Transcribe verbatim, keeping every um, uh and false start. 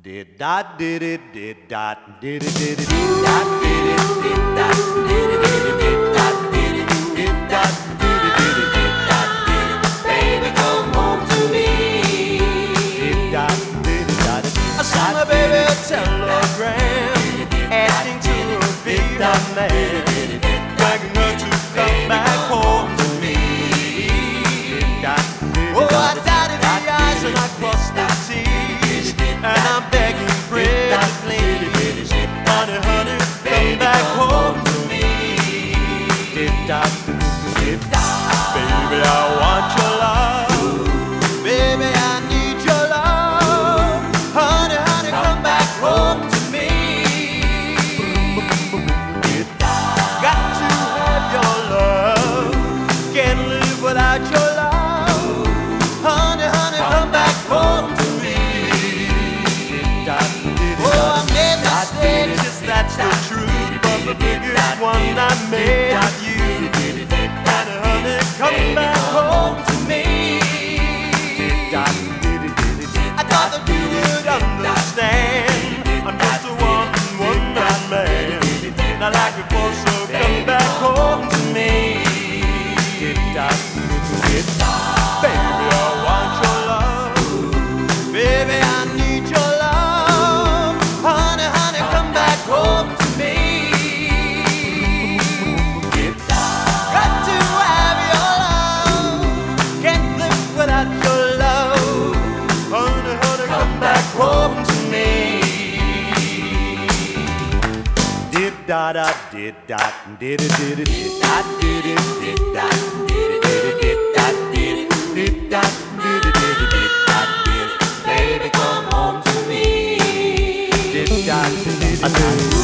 Did dot did it did dot did it did it did dot did it did dot did it did it did dot did it did dot did it did it did dot did it. Baby, come home to me. Did dot did it dot it. I sent my baby a telegram asking to be the man, begging her to come back home to me. Oh, I dotted the I's and I crossed the T's, and I'm begging pretty please, honey, honey, come back home to me. Baby, I want your love. Baby, I need your love. Honey, honey, come back home to me. Got to have your love. Can't live without your love. Honey, honey, come back home to me. Oh, I made mistakes, that's the truth, but the biggest one I made of you. Honey, honey, come back home to me. I thought that you would understand, I'm just a one-woman man, not like before, so come back home to me. Baby, I want your love. Baby, I need your love. Honey, honey, come back home to me. Got to have your love. Can't live without your love. Honey, honey, come back home to me. Did da da did dot did it did it did dot did it did dot did it did it did dot did it did dot did it did it did dot did it. Baby, come home to me. Did dot did it.